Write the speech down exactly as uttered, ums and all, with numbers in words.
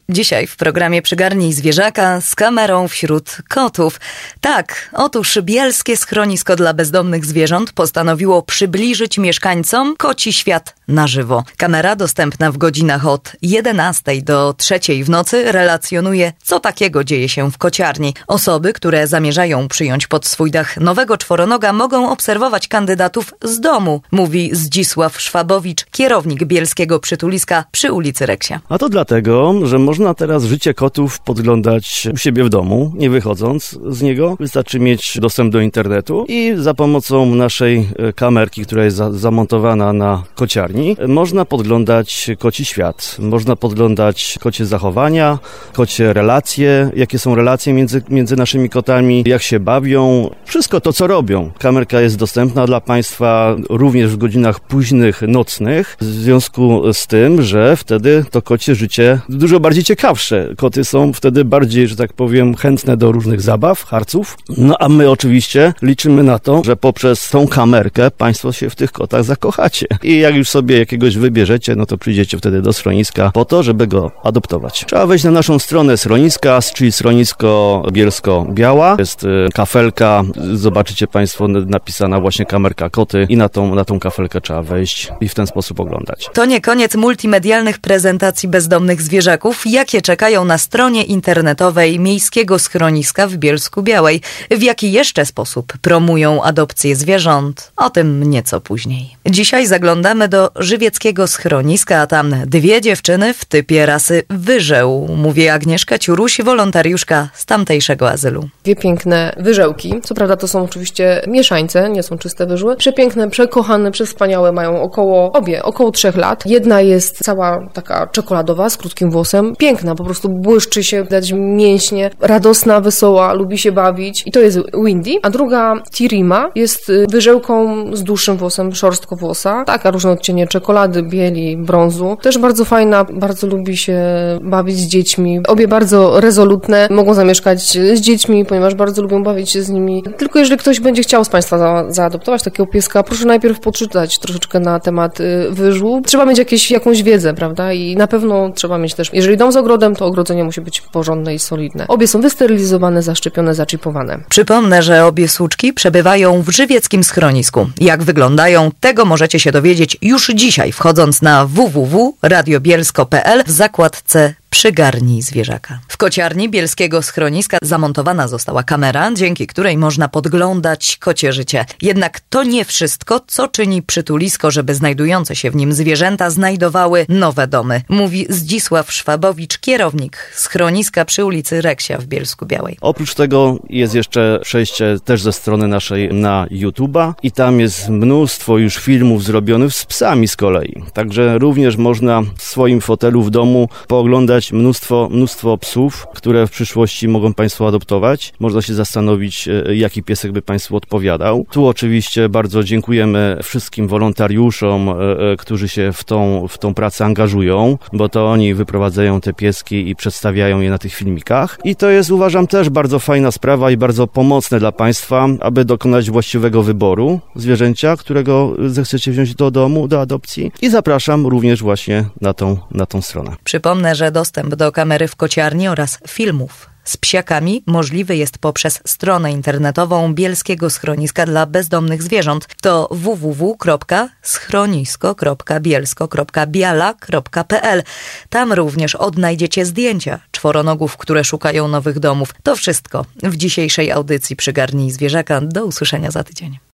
Dzisiaj w programie Przygarnij Zwierzaka z kamerą wśród kotów. Tak, otóż bielskie schronisko dla bezdomnych zwierząt postanowiło przybliżyć mieszkańcom koci świat na żywo. Kamera dostępna w godzinach od jedenastej do trzeciej w nocy relacjonuje, co takiego dzieje się w kociarni. Osoby, które zamierzają przyjąć pod swój dach nowego czworonoga, mogą obserwować kandydatów z domu, mówi Zdzisław Szwabowicz, kierownik bielskiego przytuliska przy ulicy Reksia. A to dlatego, że można teraz życie kotów podglądać u siebie w domu, nie wychodząc z niego. Wystarczy mieć dostęp do internetu i za pomocą naszej kamerki, która jest za- zamontowana na kociarni, można podglądać koci świat. Można podglądać kocie zachowania, kocie relacje, jakie są relacje między, między naszymi kotami, jak się bawią, wszystko to, co robią. Kamerka jest dostępna dla Państwa również w godzinach późnych, nocnych, w związku z tym, że wtedy to kocie życie dużo bardziej ciekawsze. Koty są wtedy bardziej, że tak powiem, chętne do różnych zabaw, harców. No a my oczywiście liczymy na to, że poprzez tą kamerkę Państwo się w tych kotach zakochacie. I jak już sobie jakiegoś wybierzecie, no to przyjdziecie wtedy do schroniska po to, żeby go adoptować. Trzeba wejść na naszą stronę schroniska, czyli schronisko Bielsko-Biała. Jest y, kafelka, zobaczycie Państwo napisana właśnie kamerka koty i na tą, na tą kafelkę trzeba wejść i w ten sposób oglądać. To nie koniec multimedialnych prezentacji bezdomnych zwierzaków, jakie czekają na stronie internetowej Miejskiego Schroniska w Bielsku-Białej. W jaki jeszcze sposób promują adopcję zwierząt? O tym nieco później. Dzisiaj zaglądamy do żywieckiego schroniska, a tam dwie dziewczyny w typie rasy wyżeł, mówi Agnieszka Ciuruś, wolontariuszka z tamtejszego azylu. Dwie piękne wyżełki. Co prawda to są oczywiście mieszańce, nie są czyste wyżły. Przepiękne, przekochane, przewspaniałe, mają około, obie, około trzech lat. Jedna jest cała taka czekoladowa, z krótkim włosem. Piękna, po prostu błyszczy się, dać mięśnie, radosna, wesoła, lubi się bawić. I to jest Windy. A druga, Tirima, jest wyżełką z dłuższym włosem, szorstkowłosa. Taka różne odcienie czekolady, bieli, brązu. Też bardzo fajna, bardzo lubi się bawić z dziećmi. Obie bardzo rezolutne, mogą zamieszkać z dziećmi, ponieważ bardzo lubią bawić się z nimi. Tylko jeżeli ktoś będzie chciał z Państwa za, zaadoptować takiego pieska, proszę najpierw poczytać troszeczkę na temat y, wyżłu. Trzeba mieć jakieś, jakąś wiedzę, prawda? I na pewno trzeba mieć też, jeżeli dom z ogrodem, to ogrodzenie musi być porządne i solidne. Obie są wysterylizowane, zaszczepione, zaczipowane. Przypomnę, że obie suczki przebywają w żywieckim schronisku. Jak wyglądają, tego możecie się dowiedzieć już dzisiaj, wchodząc na w w w kropka radio bielsko kropka p l w zakładce Przygarnij Zwierzaka. W kociarni bielskiego schroniska zamontowana została kamera, dzięki której można podglądać kocie życie. Jednak to nie wszystko, co czyni przytulisko, żeby znajdujące się w nim zwierzęta znajdowały nowe domy, mówi Zdzisław Szwabowicz, kierownik schroniska przy ulicy Reksia w Bielsku-Białej. Oprócz tego jest jeszcze przejście też ze strony naszej na YouTube'a i tam jest mnóstwo już filmów zrobionych z psami z kolei. Także również można w swoim fotelu w domu pooglądać mnóstwo, mnóstwo psów, które w przyszłości mogą Państwo adoptować. Można się zastanowić, jaki piesek by Państwu odpowiadał. Tu oczywiście bardzo dziękujemy wszystkim wolontariuszom, którzy się w tą, w tą pracę angażują, bo to oni wyprowadzają te pieski i przedstawiają je na tych filmikach. I to jest, uważam, też bardzo fajna sprawa i bardzo pomocne dla Państwa, aby dokonać właściwego wyboru zwierzęcia, którego zechcecie wziąć do domu, do adopcji. I zapraszam również właśnie na tą, na tą stronę. Przypomnę, że dostęp do kamery w kociarni oraz filmów z psiakami możliwy jest poprzez stronę internetową Bielskiego Schroniska dla bezdomnych zwierząt. To w w w kropka schronisko kropka bielsko kropka biala kropka p l. Tam również odnajdziecie zdjęcia czworonogów, które szukają nowych domów. To wszystko w dzisiejszej audycji Przygarnij Zwierzaka. Do usłyszenia za tydzień.